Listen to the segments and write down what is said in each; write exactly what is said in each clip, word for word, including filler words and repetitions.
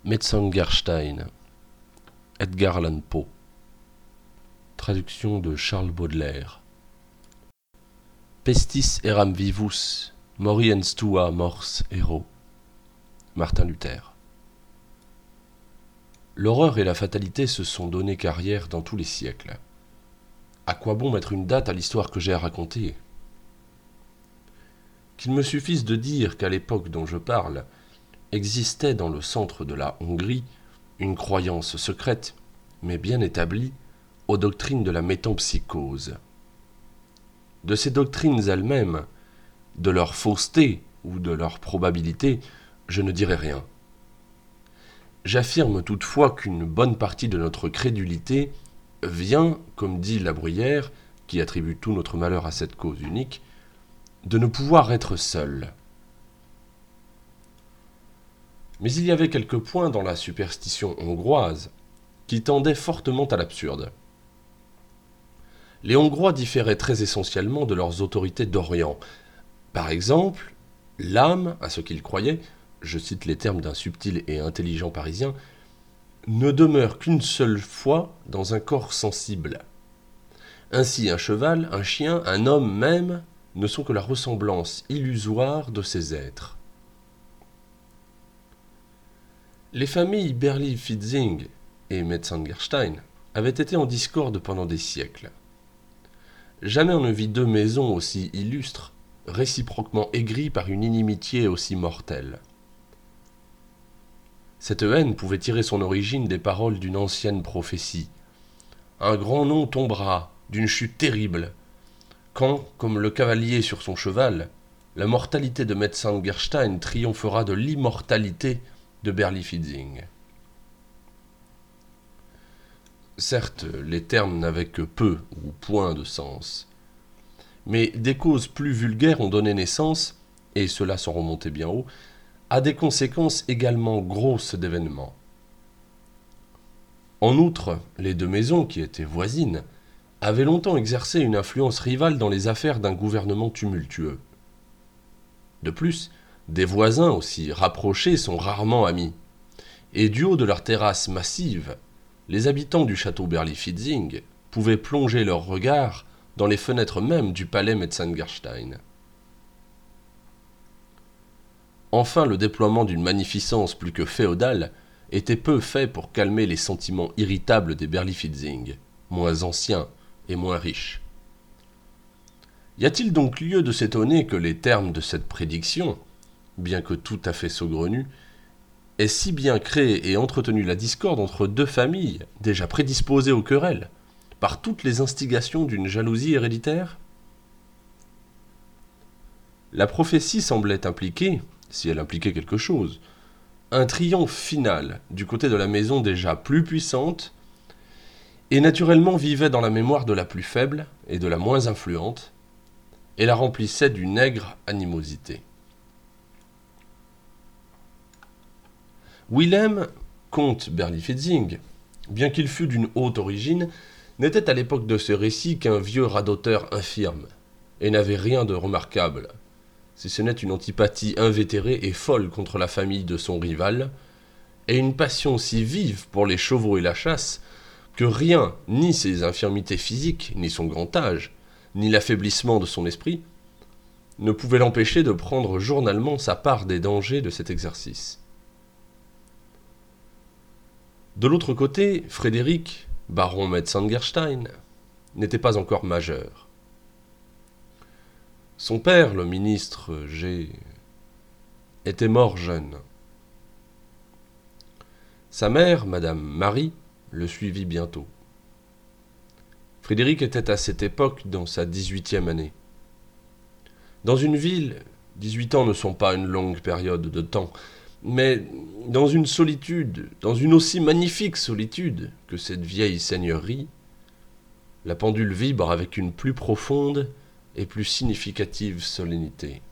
Metzengerstein, Edgar Allan Poe. Traduction de Charles Baudelaire. Pestis eram vivus, moriens tua mors ero. Martin Luther. L'horreur et la fatalité se sont donné carrière dans tous les siècles. À quoi bon mettre une date à l'histoire que j'ai à raconter ? Qu'il me suffise de dire qu'à l'époque dont je parle, existait dans le centre de la Hongrie une croyance secrète, mais bien établie, aux doctrines de la métempsychose. De ces doctrines elles-mêmes, de leur fausseté ou de leur probabilité, je ne dirai rien. J'affirme toutefois qu'une bonne partie de notre crédulité vient, comme dit La Bruyère, qui attribue tout notre malheur à cette cause unique, de ne pouvoir être seul. Mais il y avait quelques points dans la superstition hongroise qui tendaient fortement à l'absurde. Les Hongrois différaient très essentiellement de leurs autorités d'Orient. Par exemple, l'âme, à ce qu'ils croyaient, je cite les termes d'un subtil et intelligent Parisien, ne demeure qu'une seule fois dans un corps sensible. Ainsi, un cheval, un chien, un homme même ne sont que la ressemblance illusoire de ces êtres. Les familles Berlifitzing et Metzengerstein avaient été en discorde pendant des siècles. Jamais on ne vit deux maisons aussi illustres, réciproquement aigries par une inimitié aussi mortelle. Cette haine pouvait tirer son origine des paroles d'une ancienne prophétie. Un grand nom tombera, d'une chute terrible, quand, comme le cavalier sur son cheval, la mortalité de Metzengerstein triomphera de l'immortalité de Berlifitzing. Certes, les termes n'avaient que peu ou point de sens, mais des causes plus vulgaires ont donné naissance, et cela sans remonter bien haut, à des conséquences également grosses d'événements. En outre, les deux maisons, qui étaient voisines, avaient longtemps exercé une influence rivale dans les affaires d'un gouvernement tumultueux. De plus, des voisins aussi rapprochés sont rarement amis, et du haut de leurs terrasses massives, les habitants du château Berlifitzing pouvaient plonger leurs regards dans les fenêtres mêmes du palais Metzengerstein. Enfin, le déploiement d'une magnificence plus que féodale était peu fait pour calmer les sentiments irritables des Berlifitzing, moins anciens et moins riches. Y a-t-il donc lieu de s'étonner que les termes de cette prédiction, bien que tout à fait saugrenue, aient si bien créé et entretenu la discorde entre deux familles déjà prédisposées aux querelles, par toutes les instigations d'une jalousie héréditaire ? La prophétie semblait impliquer, si elle impliquait quelque chose, un triomphe final du côté de la maison déjà plus puissante, et naturellement vivait dans la mémoire de la plus faible et de la moins influente, et la remplissait d'une aigre animosité. Wilhelm, comte Berlifitzing, bien qu'il fût d'une haute origine, n'était à l'époque de ce récit qu'un vieux radoteur infirme, et n'avait rien de remarquable, si ce n'est une antipathie invétérée et folle contre la famille de son rival, et une passion si vive pour les chevaux et la chasse, que rien, ni ses infirmités physiques, ni son grand âge, ni l'affaiblissement de son esprit, ne pouvait l'empêcher de prendre journalement sa part des dangers de cet exercice. De l'autre côté, Frédéric, baron Metzengerstein, n'était pas encore majeur. Son père, le ministre G, était mort jeune. Sa mère, Madame Marie, le suivit bientôt. Frédéric était à cette époque dans sa dix-huitième année. Dans une ville, dix-huit ans ne sont pas une longue période de temps, mais dans une solitude, dans une aussi magnifique solitude que cette vieille seigneurie, la pendule vibre avec une plus profonde et plus significative solennité.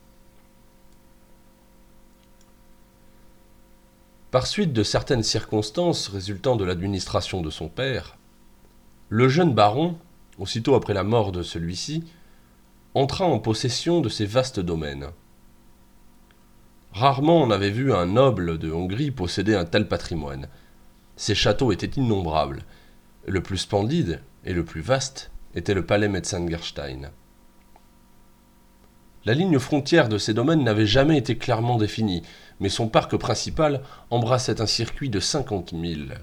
Par suite de certaines circonstances résultant de l'administration de son père, le jeune baron, aussitôt après la mort de celui-ci, entra en possession de ces vastes domaines. Rarement on avait vu un noble de Hongrie posséder un tel patrimoine. Ses châteaux étaient innombrables. Le plus splendide et le plus vaste était le palais Metzengerstein. La ligne frontière de ces domaines n'avait jamais été clairement définie, mais son parc principal embrassait un circuit de cinquante milles.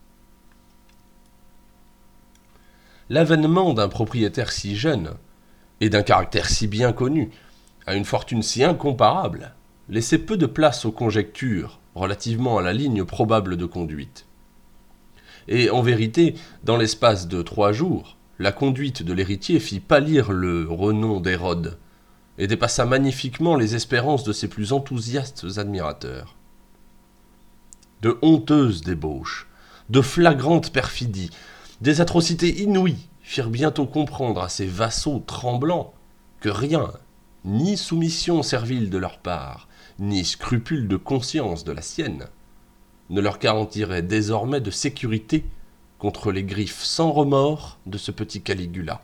L'avènement d'un propriétaire si jeune, et d'un caractère si bien connu, à une fortune si incomparable, laissait peu de place aux conjectures relativement à la ligne probable de conduite. Et en vérité, dans l'espace de trois jours, la conduite de l'héritier fit pâlir le renom d'Hérode, et dépassa magnifiquement les espérances de ses plus enthousiastes admirateurs. De honteuses débauches, de flagrantes perfidies, des atrocités inouïes firent bientôt comprendre à ses vassaux tremblants que rien, ni soumission servile de leur part, ni scrupule de conscience de la sienne, ne leur garantirait désormais de sécurité contre les griffes sans remords de ce petit Caligula.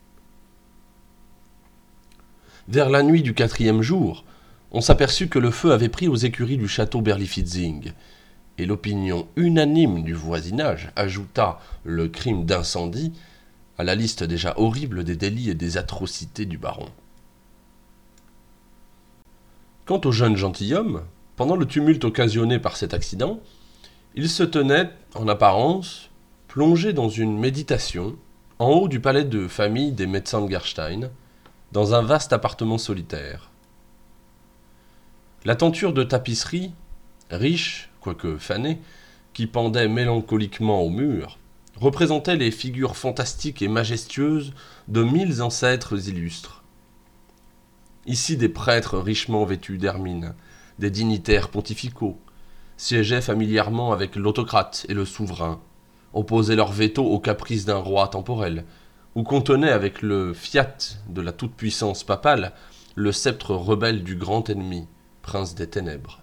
Vers la nuit du quatrième jour, on s'aperçut que le feu avait pris aux écuries du château Berlifitzing, et l'opinion unanime du voisinage ajouta le crime d'incendie à la liste déjà horrible des délits et des atrocités du baron. Quant au jeune gentilhomme, pendant le tumulte occasionné par cet accident, il se tenait, en apparence, plongé dans une méditation, en haut du palais de famille des Metzengerstein, dans un vaste appartement solitaire. La tenture de tapisserie, riche, quoique fanée, qui pendait mélancoliquement au mur, représentait les figures fantastiques et majestueuses de mille ancêtres illustres. Ici des prêtres richement vêtus d'hermine, des dignitaires pontificaux, siégeaient familièrement avec l'autocrate et le souverain, opposaient leur veto aux caprices d'un roi temporel, ou contenaient avec le fiat de la toute-puissance papale le sceptre rebelle du grand ennemi, prince des ténèbres.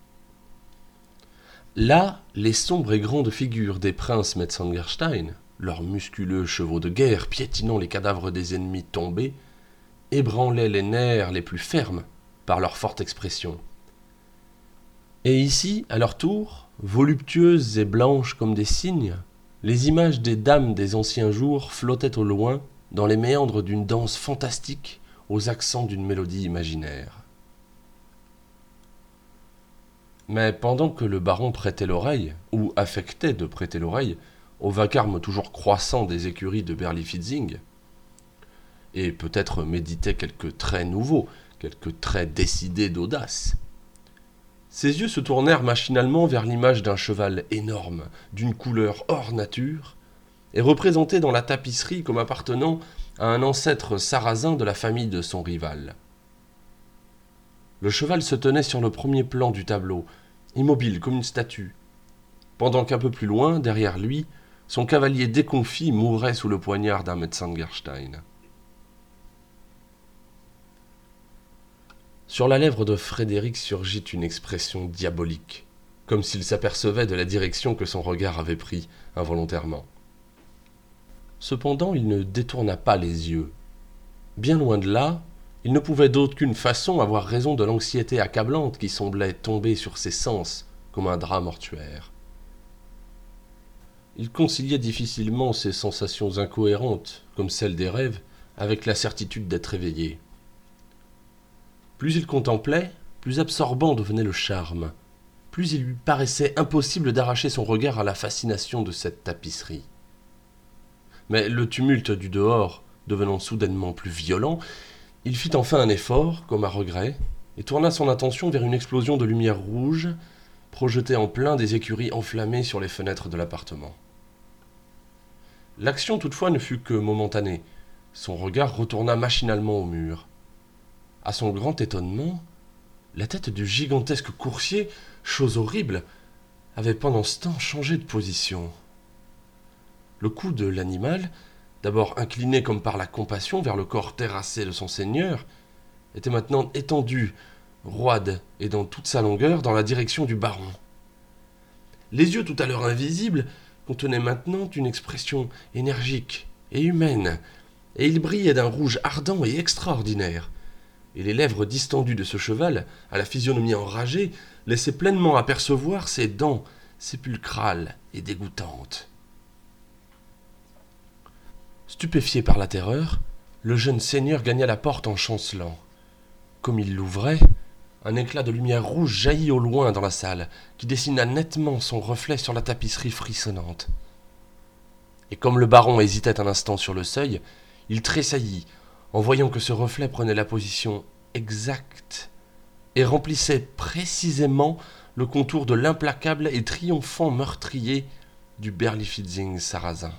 Là, les sombres et grandes figures des princes Metzengerstein, leurs musculeux chevaux de guerre piétinant les cadavres des ennemis tombés, ébranlaient les nerfs les plus fermes par leur forte expression. Et ici, à leur tour, voluptueuses et blanches comme des cygnes, les images des dames des anciens jours flottaient au loin dans les méandres d'une danse fantastique aux accents d'une mélodie imaginaire. Mais pendant que le baron prêtait l'oreille, ou affectait de prêter l'oreille, au vacarme toujours croissant des écuries de Berlifitzing, et peut-être méditait quelques traits nouveaux, quelques traits décidés d'audace, ses yeux se tournèrent machinalement vers l'image d'un cheval énorme, d'une couleur hors nature, et représenté dans la tapisserie comme appartenant à un ancêtre sarrasin de la famille de son rival. Le cheval se tenait sur le premier plan du tableau, immobile comme une statue, pendant qu'un peu plus loin, derrière lui, son cavalier déconfit mourait sous le poignard d'un Metzengerstein. Sur la lèvre de Frédéric surgit une expression diabolique, comme s'il s'apercevait de la direction que son regard avait pris involontairement. Cependant, il ne détourna pas les yeux. Bien loin de là, il ne pouvait d'aucune façon avoir raison de l'anxiété accablante qui semblait tomber sur ses sens comme un drap mortuaire. Il conciliait difficilement ces sensations incohérentes, comme celles des rêves, avec la certitude d'être éveillé. Plus il contemplait, plus absorbant devenait le charme, plus il lui paraissait impossible d'arracher son regard à la fascination de cette tapisserie. Mais le tumulte du dehors devenant soudainement plus violent, il fit enfin un effort, comme à regret, et tourna son attention vers une explosion de lumière rouge projetée en plein des écuries enflammées sur les fenêtres de l'appartement. L'action toutefois ne fut que momentanée. Son regard retourna machinalement au mur. À son grand étonnement, la tête du gigantesque coursier, chose horrible, avait pendant ce temps changé de position. Le cou de l'animal, d'abord incliné comme par la compassion vers le corps terrassé de son seigneur, était maintenant étendu, roide et dans toute sa longueur dans la direction du baron. Les yeux tout à l'heure invisibles contenaient maintenant une expression énergique et humaine, et ils brillaient d'un rouge ardent et extraordinaire. et les lèvres distendues de ce cheval, à la physionomie enragée, laissaient pleinement apercevoir ses dents sépulcrales et dégoûtantes. Stupéfié par la terreur, le jeune seigneur gagna la porte en chancelant. Comme il l'ouvrait, un éclat de lumière rouge jaillit au loin dans la salle, qui dessina nettement son reflet sur la tapisserie frissonnante. Et comme le baron hésitait un instant sur le seuil, il tressaillit en voyant que ce reflet prenait la position exacte et remplissait précisément le contour de l'implacable et triomphant meurtrier du Berlifitzing sarrasin.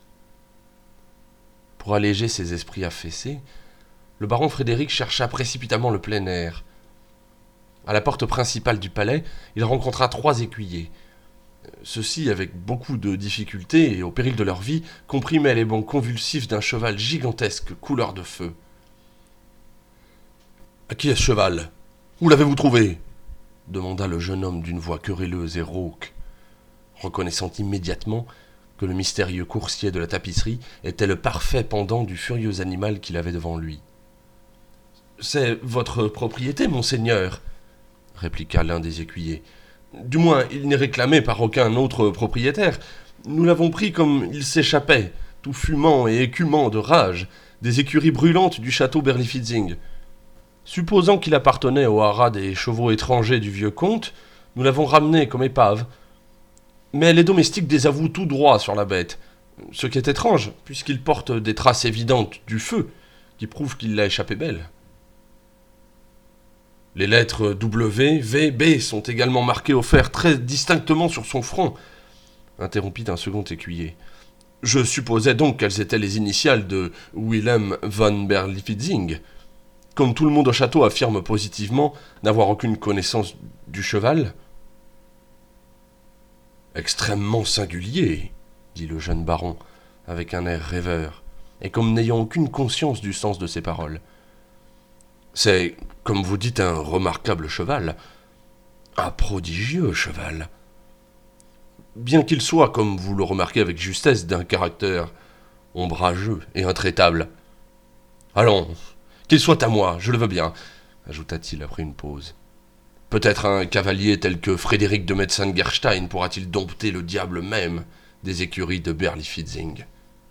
Pour alléger ses esprits affaissés, le baron Frédéric chercha précipitamment le plein air. À la porte principale du palais, il rencontra trois écuyers. Ceux-ci, avec beaucoup de difficultés et au péril de leur vie, comprimaient les bonds convulsifs d'un cheval gigantesque couleur de feu. « À qui est ce cheval ? Où l'avez-vous trouvé ?» demanda le jeune homme d'une voix querelleuse et rauque, reconnaissant immédiatement que le mystérieux coursier de la tapisserie était le parfait pendant du furieux animal qu'il avait devant lui. « C'est votre propriété, monseigneur » répliqua l'un des écuyers. « Du moins, il n'est réclamé par aucun autre propriétaire. Nous l'avons pris comme il s'échappait, tout fumant et écumant de rage, des écuries brûlantes du château Berlifitzing. Supposant qu'il appartenait au haras des chevaux étrangers du vieux comte, nous l'avons ramené comme épave. Mais les domestiques désavouent tout droit sur la bête, ce qui est étrange, puisqu'il porte des traces évidentes du feu, qui prouvent qu'il l'a échappé belle. Les lettres W, V, B sont également marquées au fer très distinctement sur son front, interrompit un second écuyer. Je supposais donc qu'elles étaient les initiales de Willem von Berlifitzing. Comme tout le monde au château affirme positivement n'avoir aucune connaissance du cheval. Extrêmement singulier, dit le jeune baron, avec un air rêveur, et comme n'ayant aucune conscience du sens de ses paroles. C'est, comme vous dites, un remarquable cheval, un prodigieux cheval. Bien qu'il soit, comme vous le remarquez avec justesse, d'un caractère ombrageux et intraitable. Allons, qu'il soit à moi, je le veux bien, ajouta-t-il après une pause. Peut-être un cavalier tel que Frédéric de Metzengerstein pourra-t-il dompter le diable même des écuries de Berlifitzing.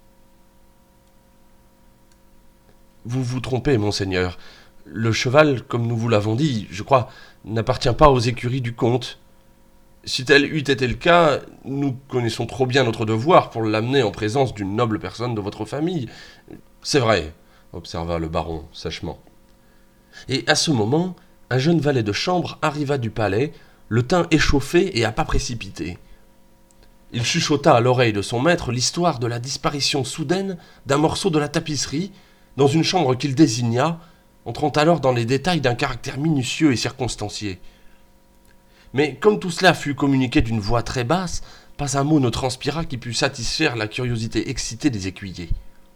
Vous vous trompez, monseigneur. Le cheval, comme nous vous l'avons dit, je crois, n'appartient pas aux écuries du comte. Si tel eût été le cas, nous connaissons trop bien notre devoir pour l'amener en présence d'une noble personne de votre famille. C'est vrai, observa le baron sèchement. Et à ce moment, un jeune valet de chambre arriva du palais, le teint échauffé et à pas précipités. Il chuchota à l'oreille de son maître l'histoire de la disparition soudaine d'un morceau de la tapisserie dans une chambre qu'il désigna, entrant alors dans les détails d'un caractère minutieux et circonstancié. Mais comme tout cela fut communiqué d'une voix très basse, pas un mot ne transpira qui pût satisfaire la curiosité excitée des écuyers.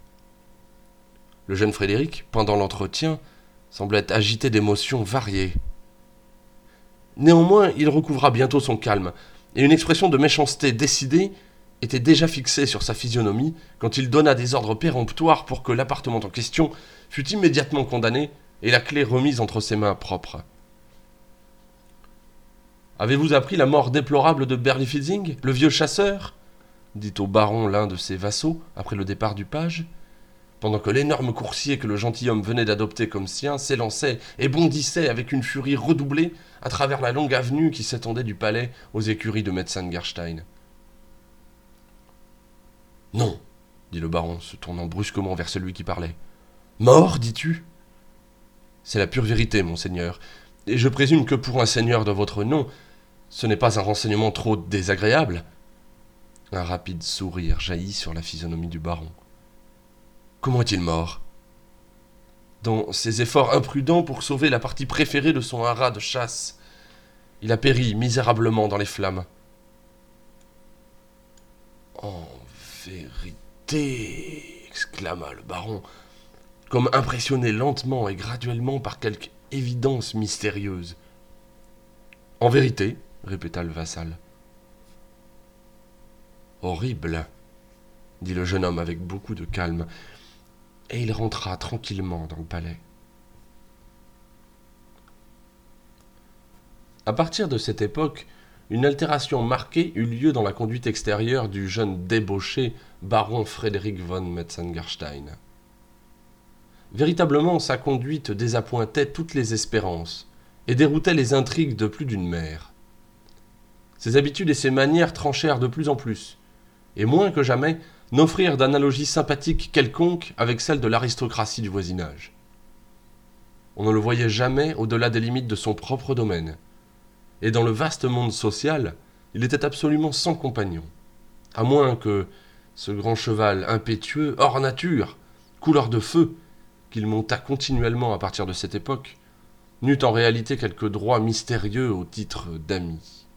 Le jeune Frédéric, pendant l'entretien, semblait agité d'émotions variées. Néanmoins, il recouvra bientôt son calme, et une expression de méchanceté décidée était déjà fixée sur sa physionomie quand il donna des ordres péremptoires pour que l'appartement en question fût immédiatement condamné et la clé remise entre ses mains propres. « Avez-vous appris la mort déplorable de Berlifitzing, le vieux chasseur ?» dit au baron l'un de ses vassaux après le départ du page, pendant que l'énorme coursier que le gentilhomme venait d'adopter comme sien s'élançait et bondissait avec une furie redoublée à travers la longue avenue qui s'étendait du palais aux écuries de Metzengerstein. « Non, dit le baron, se tournant brusquement vers celui qui parlait. « Mort, dis-tu ? C'est la pure vérité, monseigneur, et je présume que pour un seigneur de votre nom, ce n'est pas un renseignement trop désagréable. » Un rapide sourire jaillit sur la physionomie du baron. « Comment est-il mort ? » Dans ses efforts imprudents pour sauver la partie préférée de son haras de chasse, il a péri misérablement dans les flammes. « En vérité, exclama le baron, comme impressionné lentement et graduellement par quelque évidence mystérieuse. « En vérité, répéta le vassal. « Horrible, dit le jeune homme avec beaucoup de calme, et il rentra tranquillement dans le palais. À partir de cette époque, une altération marquée eut lieu dans la conduite extérieure du jeune débauché baron Frédéric von Metzengerstein. Véritablement, sa conduite désappointait toutes les espérances et déroutait les intrigues de plus d'une mère. Ses habitudes et ses manières tranchèrent de plus en plus, et moins que jamais n'offrirent d'analogie sympathique quelconque avec celle de l'aristocratie du voisinage. On ne le voyait jamais au-delà des limites de son propre domaine, et dans le vaste monde social, il était absolument sans compagnon, à moins que ce grand cheval impétueux, hors nature, couleur de feu, qu'il monta continuellement à partir de cette époque, n'eut en réalité quelque droit mystérieux au titre d'ami.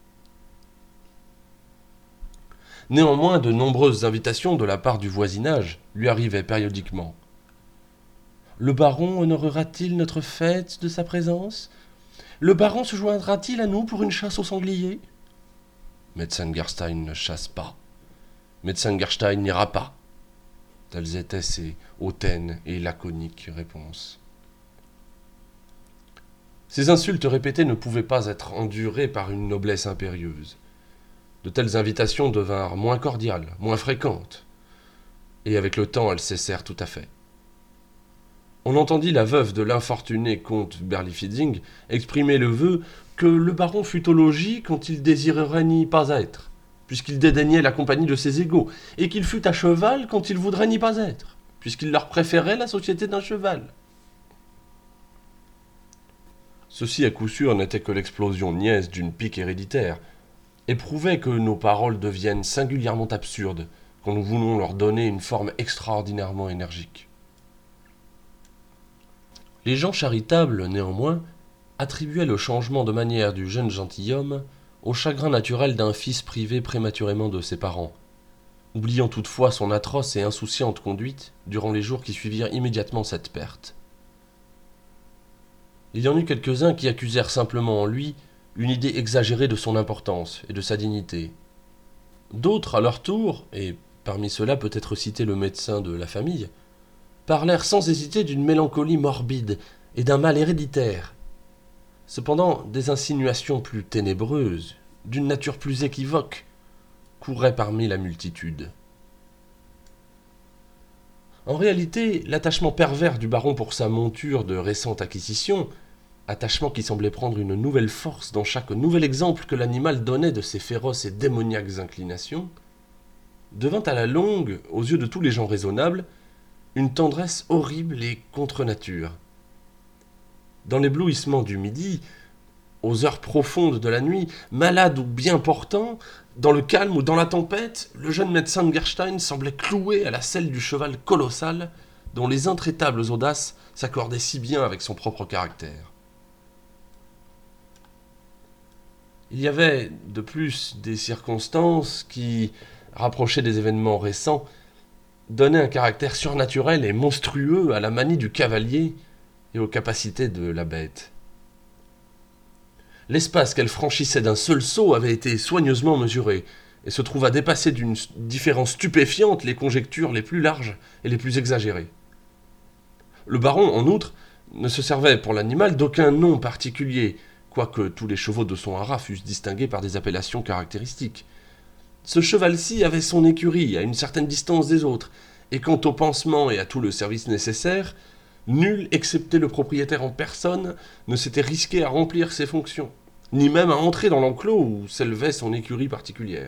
Néanmoins, de nombreuses invitations de la part du voisinage lui arrivaient périodiquement. « Le baron honorera-t-il notre fête de sa présence ? Le baron se joindra-t-il à nous pour une chasse au sanglier ?» Metzengerstein ne chasse pas. Metzengerstein n'ira pas. Telles étaient ses hautaines et laconiques réponses. Ces insultes répétées ne pouvaient pas être endurées par une noblesse impérieuse. De telles invitations devinrent moins cordiales, moins fréquentes, et avec le temps elles cessèrent tout à fait. On entendit la veuve de l'infortuné comte Berlifitzing exprimer le vœu que le baron fût au logis quand il désirerait n'y pas être, puisqu'il dédaignait la compagnie de ses égaux, et qu'il fût à cheval quand il voudrait n'y pas être, puisqu'il leur préférait la société d'un cheval. Ceci à coup sûr n'était que l'explosion niaise d'une pique héréditaire, et prouvait que nos paroles deviennent singulièrement absurdes quand nous voulons leur donner une forme extraordinairement énergique. Les gens charitables, néanmoins, attribuaient le changement de manière du jeune gentilhomme au chagrin naturel d'un fils privé prématurément de ses parents, oubliant toutefois son atroce et insouciante conduite durant les jours qui suivirent immédiatement cette perte. Il y en eut quelques-uns qui accusèrent simplement en lui une idée exagérée de son importance et de sa dignité. D'autres, à leur tour, et parmi ceux-là peut-être citer le médecin de la famille, parlèrent sans hésiter d'une mélancolie morbide et d'un mal héréditaire. Cependant, des insinuations plus ténébreuses, d'une nature plus équivoque, couraient parmi la multitude. En réalité, l'attachement pervers du baron pour sa monture de récente acquisition, attachement qui semblait prendre une nouvelle force dans chaque nouvel exemple que l'animal donnait de ses féroces et démoniaques inclinations, devint à la longue, aux yeux de tous les gens raisonnables, une tendresse horrible et contre nature. Dans l'éblouissement du midi, aux heures profondes de la nuit, malade ou bien portant, dans le calme ou dans la tempête, le jeune Metzengerstein semblait cloué à la selle du cheval colossal dont les intraitables audaces s'accordaient si bien avec son propre caractère. Il y avait, de plus, des circonstances qui, rapprochées des événements récents, donnaient un caractère surnaturel et monstrueux à la manie du cavalier et aux capacités de la bête. L'espace qu'elle franchissait d'un seul saut avait été soigneusement mesuré, et se trouva dépasser d'une différence stupéfiante les conjectures les plus larges et les plus exagérées. Le baron, en outre, ne se servait pour l'animal d'aucun nom particulier, quoique tous les chevaux de son haras fussent distingués par des appellations caractéristiques. Ce cheval-ci avait son écurie à une certaine distance des autres, et quant au pansement et à tout le service nécessaire, nul, excepté le propriétaire en personne, ne s'était risqué à remplir ses fonctions, ni même à entrer dans l'enclos où s'élevait son écurie particulière.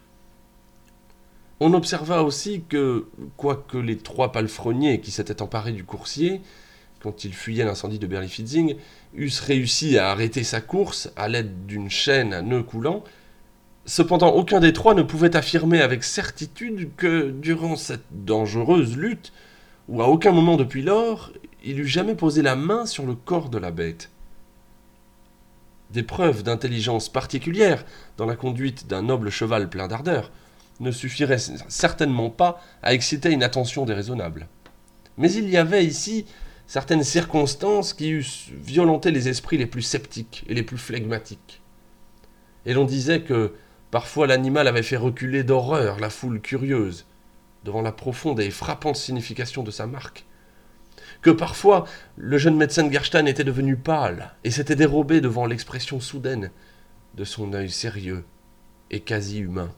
On observa aussi que, quoique les trois palefreniers qui s'étaient emparés du coursier, quand il fuyait l'incendie de Berlifitzing, eussent réussi à arrêter sa course à l'aide d'une chaîne à nœud coulant, cependant aucun des trois ne pouvait affirmer avec certitude que, durant cette dangereuse lutte, ou à aucun moment depuis lors, il eût jamais posé la main sur le corps de la bête. Des preuves d'intelligence particulière dans la conduite d'un noble cheval plein d'ardeur ne suffiraient certainement pas à exciter une attention déraisonnable. Mais il y avait ici certaines circonstances qui eussent violenté les esprits les plus sceptiques et les plus flegmatiques. Et l'on disait que parfois l'animal avait fait reculer d'horreur la foule curieuse devant la profonde et frappante signification de sa marque, que parfois le jeune médecin Gerstein était devenu pâle et s'était dérobé devant l'expression soudaine de son œil sérieux et quasi humain.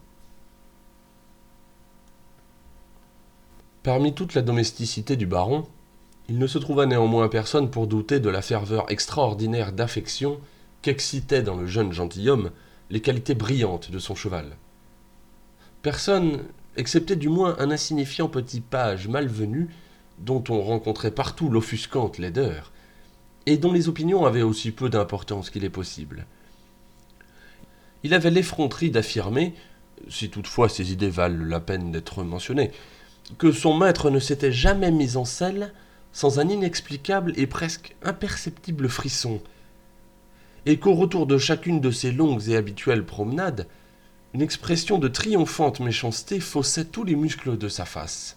Parmi toute la domesticité du baron, il ne se trouva néanmoins personne pour douter de la ferveur extraordinaire d'affection qu'excitaient dans le jeune gentilhomme les qualités brillantes de son cheval. Personne, excepté du moins un insignifiant petit page malvenu, dont on rencontrait partout l'offusquante laideur, et dont les opinions avaient aussi peu d'importance qu'il est possible. Il avait l'effronterie d'affirmer, si toutefois ses idées valent la peine d'être mentionnées, que son maître ne s'était jamais mis en selle sans un inexplicable et presque imperceptible frisson, et qu'au retour de chacune de ses longues et habituelles promenades, une expression de triomphante méchanceté faussait tous les muscles de sa face.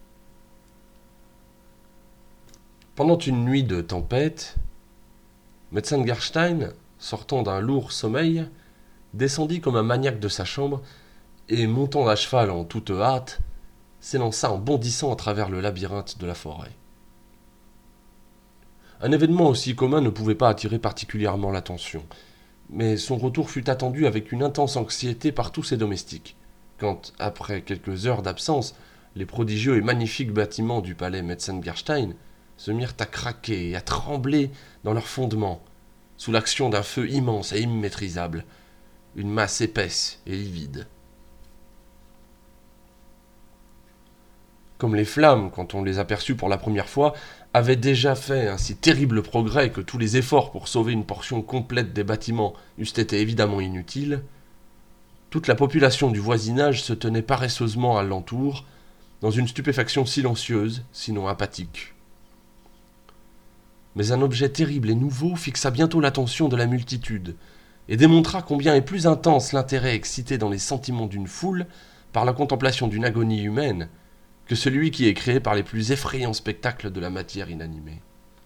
Pendant une nuit de tempête, Metzengerstein, sortant d'un lourd sommeil, descendit comme un maniaque de sa chambre et, montant à cheval en toute hâte, s'élança en bondissant à travers le labyrinthe de la forêt. Un événement aussi commun ne pouvait pas attirer particulièrement l'attention, mais son retour fut attendu avec une intense anxiété par tous ses domestiques, quand, après quelques heures d'absence, les prodigieux et magnifiques bâtiments du palais Metzengerstein se mirent à craquer et à trembler dans leurs fondements, sous l'action d'un feu immense et immaîtrisable, une masse épaisse et livide. Comme les flammes, quand on les aperçut pour la première fois, avaient déjà fait un si terrible progrès que tous les efforts pour sauver une portion complète des bâtiments eussent été évidemment inutiles, toute la population du voisinage se tenait paresseusement à l'entour, dans une stupéfaction silencieuse, sinon apathique. Mais un objet terrible et nouveau fixa bientôt l'attention de la multitude, et démontra combien est plus intense l'intérêt excité dans les sentiments d'une foule par la contemplation d'une agonie humaine que celui qui est créé par les plus effrayants spectacles de la matière inanimée.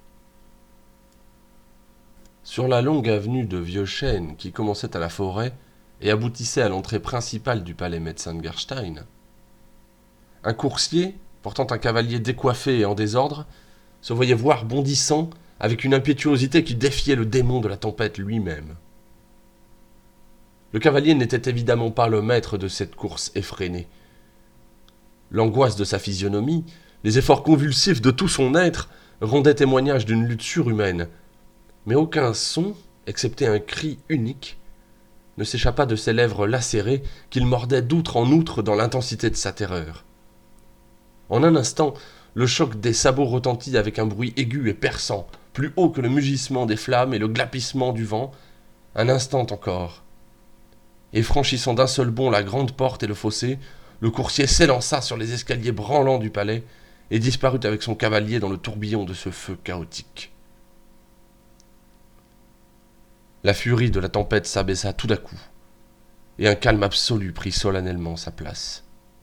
Sur la longue avenue de vieux chênes qui commençait à la forêt et aboutissait à l'entrée principale du palais Metzengerstein, un coursier, portant un cavalier décoiffé et en désordre, se voyait voir bondissant avec une impétuosité qui défiait le démon de la tempête lui-même. Le cavalier n'était évidemment pas le maître de cette course effrénée. L'angoisse de sa physionomie, les efforts convulsifs de tout son être rendaient témoignage d'une lutte surhumaine, mais aucun son, excepté un cri unique, ne s'échappa de ses lèvres lacérées qu'il mordait d'outre en outre dans l'intensité de sa terreur. En un instant, le choc des sabots retentit avec un bruit aigu et perçant, plus haut que le mugissement des flammes et le glapissement du vent, un instant encore. Et franchissant d'un seul bond la grande porte et le fossé, le coursier s'élança sur les escaliers branlants du palais et disparut avec son cavalier dans le tourbillon de ce feu chaotique. La furie de la tempête s'abaissa tout à coup, et un calme absolu prit solennellement sa place.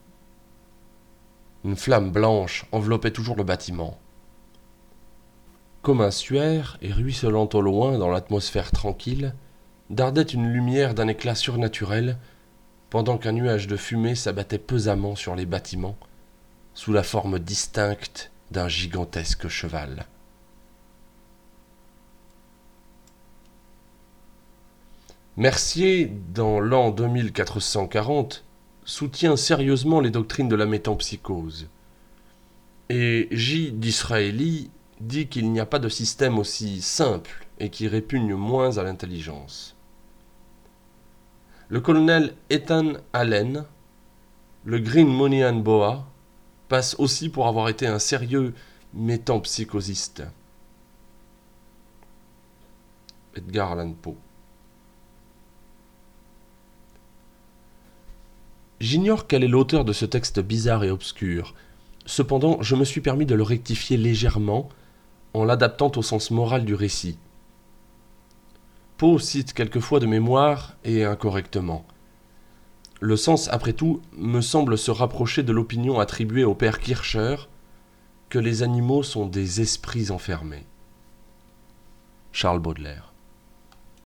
Une flamme blanche enveloppait toujours le bâtiment. Comme un suaire, et ruisselant au loin dans l'atmosphère tranquille, dardait une lumière d'un éclat surnaturel, pendant qu'un nuage de fumée s'abattait pesamment sur les bâtiments, sous la forme distincte d'un gigantesque cheval. Mercier, dans l'an deux mille quatre cent quarante, soutient sérieusement les doctrines de la métempsychose, et J. Disraeli dit qu'il n'y a pas de système aussi simple et qui répugne moins à l'intelligence. Le colonel Ethan Allen, le Green Monian Boa, passe aussi pour avoir été un sérieux métempsychosiste. Edgar Allan Poe. J'ignore quel est l'auteur de ce texte bizarre et obscur. Cependant, je me suis permis de le rectifier légèrement en l'adaptant au sens moral du récit. Poe cite quelquefois de mémoire et incorrectement. Le sens, après tout, me semble se rapprocher de l'opinion attribuée au père Kircher que les animaux sont des esprits enfermés. Charles Baudelaire.